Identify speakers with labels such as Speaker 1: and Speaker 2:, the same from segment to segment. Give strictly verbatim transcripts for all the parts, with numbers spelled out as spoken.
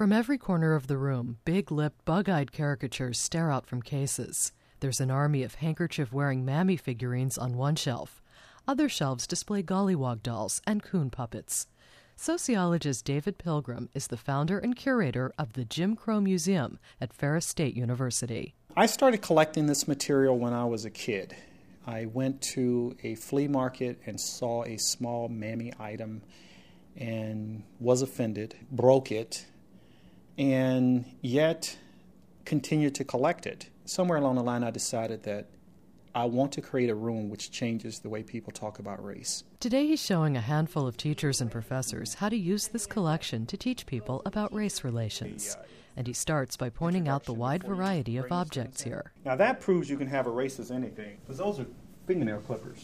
Speaker 1: From every corner of the room, big-lipped, bug-eyed caricatures stare out from cases. There's an army of handkerchief-wearing mammy figurines on one shelf. Other shelves display gollywog dolls and coon puppets. Sociologist David Pilgrim is the founder and curator of the Jim Crow Museum at Ferris State University.
Speaker 2: I started collecting this material when I was a kid. I went to a flea market and saw a small mammy item and was offended, broke it, and yet continued to collect it. Somewhere along the line I decided that I want to create a room which changes the way people talk about race.
Speaker 1: Today he's showing a handful of teachers and professors how to use this collection to teach people about race relations. And he starts by pointing out the wide variety of objects here.
Speaker 2: Now that proves you can have a race as anything, because those are fingernail clippers.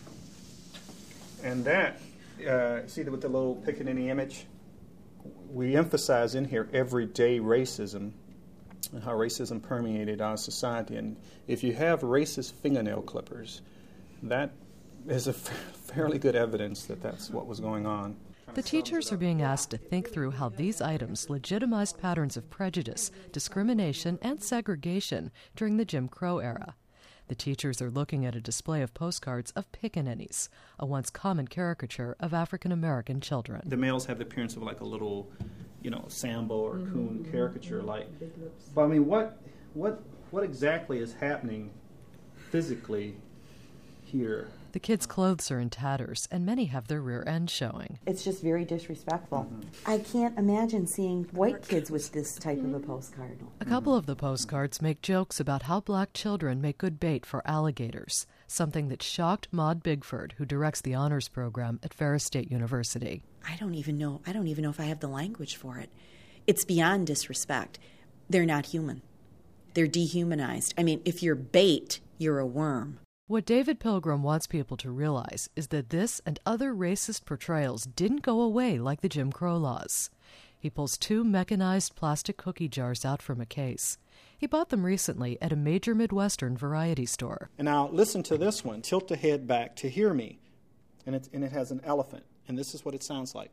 Speaker 2: And that, uh, see with the little Pickaninny image? We emphasize in here everyday racism and how racism permeated our society. And if you have racist fingernail clippers, that is a fairly good evidence that that's what was going on.
Speaker 1: The teachers are being asked to think through how these items legitimized patterns of prejudice, discrimination, and segregation during the Jim Crow era. The teachers are looking at a display of postcards of pickaninnies, a once common caricature of African-American children.
Speaker 2: The males have the appearance of like a little, you know, Sambo or mm-hmm. coon caricature. Like, but I mean, what, what, what exactly is happening physically here?
Speaker 1: The kids' clothes are in tatters, and many have their rear ends showing.
Speaker 3: It's just very disrespectful.
Speaker 4: Mm-hmm. I can't imagine seeing white kids with this type of a postcard.
Speaker 1: A couple of the postcards make jokes about how black children make good bait for alligators, something that shocked Maude Bigford, who directs the honors program at Ferris State University.
Speaker 4: I don't even know. I don't even know if I have the language for it. It's beyond disrespect. They're not human. They're dehumanized. I mean, if you're bait, you're a worm.
Speaker 1: What David Pilgrim wants people to realize is that this and other racist portrayals didn't go away like the Jim Crow laws. He pulls two mechanized plastic cookie jars out from a case. He bought them recently at a major Midwestern variety store.
Speaker 2: And now listen to this one. Tilt the head back to hear me. And it, and it has an elephant. And this is what it sounds like.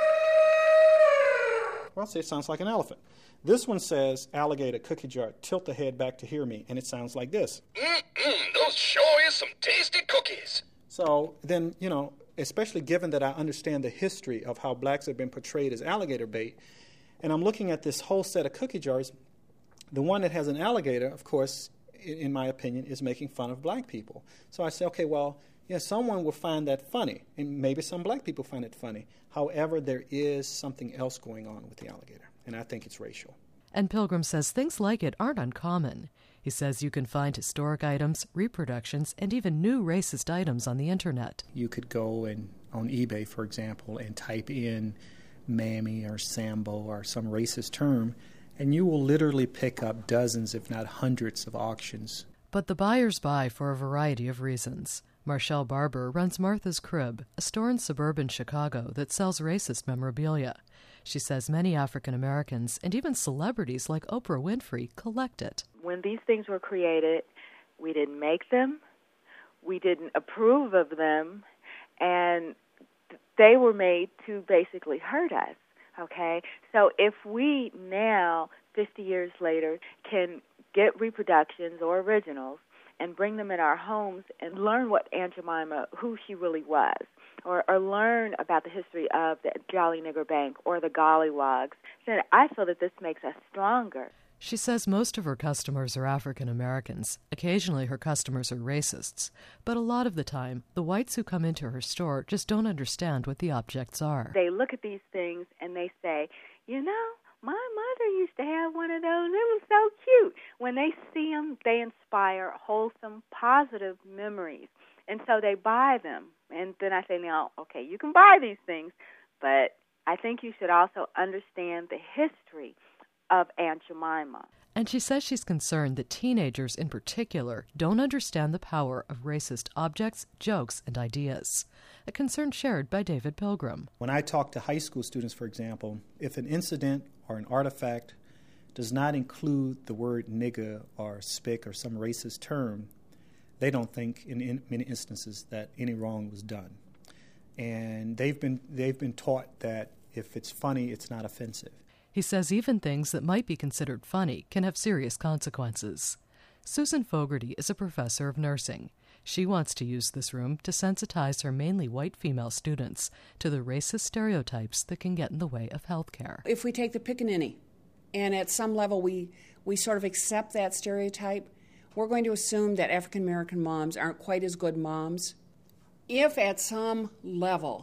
Speaker 2: Well, I'll say it sounds like an elephant. This one says, alligator cookie jar, tilt the head back to hear me, and it sounds like this.
Speaker 5: Mm-mm, those sure is some tasty cookies.
Speaker 2: So then, you know, especially given that I understand the history of how blacks have been portrayed as alligator bait, and I'm looking at this whole set of cookie jars, the one that has an alligator, of course, in my opinion, is making fun of black people. So I say, okay, well, yeah, someone will find that funny, and maybe some black people find it funny. However, there is something else going on with the alligator. And I think it's racial.
Speaker 1: And Pilgrim says things like it aren't uncommon. He says you can find historic items, reproductions, and even new racist items on the internet.
Speaker 2: You could go and on eBay, for example, and type in mammy or Sambo or some racist term, and you will literally pick up dozens, if not hundreds, of auctions.
Speaker 1: But the buyers buy for a variety of reasons. Marshall Barber runs Martha's Crib, a store in suburban Chicago that sells racist memorabilia. She says many African Americans and even celebrities like Oprah Winfrey collect it.
Speaker 6: When these things were created, we didn't make them, we didn't approve of them, and they were made to basically hurt us, okay? So if we now, fifty years later, can get reproductions or originals and bring them in our homes and learn what Aunt Jemima, who she really was, or, or learn about the history of the Jolly Nigger Bank or the Gollywogs, then I feel that this makes us stronger.
Speaker 1: She says most of her customers are African Americans. Occasionally her customers are racists. But a lot of the time, the whites who come into her store just don't understand what the objects are.
Speaker 6: They look at these things and they say, you know, my mother used to have one of those. It was so cute. When they see them, they inspire wholesome, positive memories. And so they buy them. And then I say, now, okay, you can buy these things, but I think you should also understand the history of Aunt Jemima.
Speaker 1: And she says she's concerned that teenagers in particular don't understand the power of racist objects, jokes, and ideas, a concern shared by David Pilgrim.
Speaker 2: When I talk to high school students, for example, if an incident or an artifact does not include the word nigger or spick or some racist term, they don't think in, in many instances that any wrong was done. And they've been they've been taught that if it's funny, it's not offensive.
Speaker 1: He says even things that might be considered funny can have serious consequences. Susan Fogarty is a professor of nursing. She wants to use this room to sensitize her mainly white female students to the racist stereotypes that can get in the way of health care.
Speaker 7: If we take the pickaninny, and at some level we, we sort of accept that stereotype, we're going to assume that African American moms aren't quite as good moms. If at some level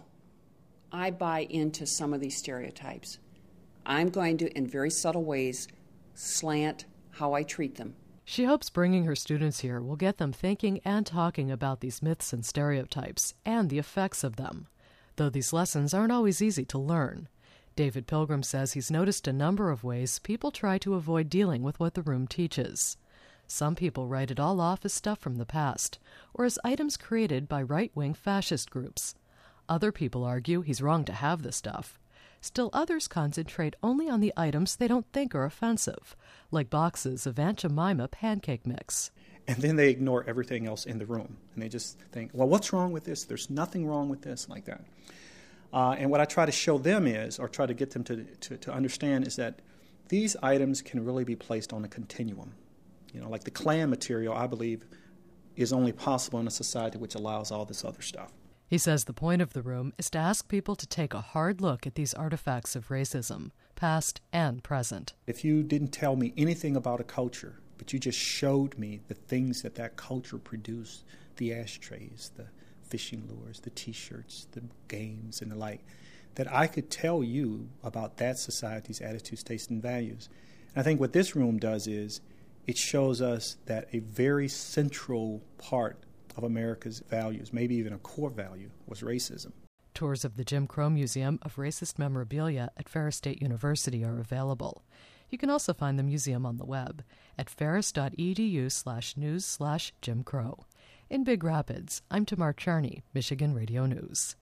Speaker 7: I buy into some of these stereotypes, I'm going to, in very subtle ways, slant how I treat them.
Speaker 1: She hopes bringing her students here will get them thinking and talking about these myths and stereotypes and the effects of them, though these lessons aren't always easy to learn. David Pilgrim says he's noticed a number of ways people try to avoid dealing with what the room teaches. Some people write it all off as stuff from the past, or as items created by right-wing fascist groups. Other people argue he's wrong to have the stuff. Still others concentrate only on the items they don't think are offensive, like boxes of Aunt Jemima pancake mix.
Speaker 2: And then they ignore everything else in the room. And they just think, well, what's wrong with this? There's nothing wrong with this, like that. Uh, and what I try to show them is, or try to get them to, to, to understand, is that these items can really be placed on a continuum. You know, like the Klan material, I believe, is only possible in a society which allows all this other stuff.
Speaker 1: He says the point of the room is to ask people to take a hard look at these artifacts of racism, past and present.
Speaker 2: If you didn't tell me anything about a culture, but you just showed me the things that that culture produced, the ashtrays, the fishing lures, the T-shirts, the games, and the like, that I could tell you about that society's attitudes, tastes, and values. And I think what this room does is it shows us that a very central part of America's values, maybe even a core value, was racism.
Speaker 1: Tours of the Jim Crow Museum of Racist Memorabilia at Ferris State University are available. You can also find the museum on the web at ferris.edu slash news slash Jim Crow. In Big Rapids, I'm Tamar Charney, Michigan Radio News.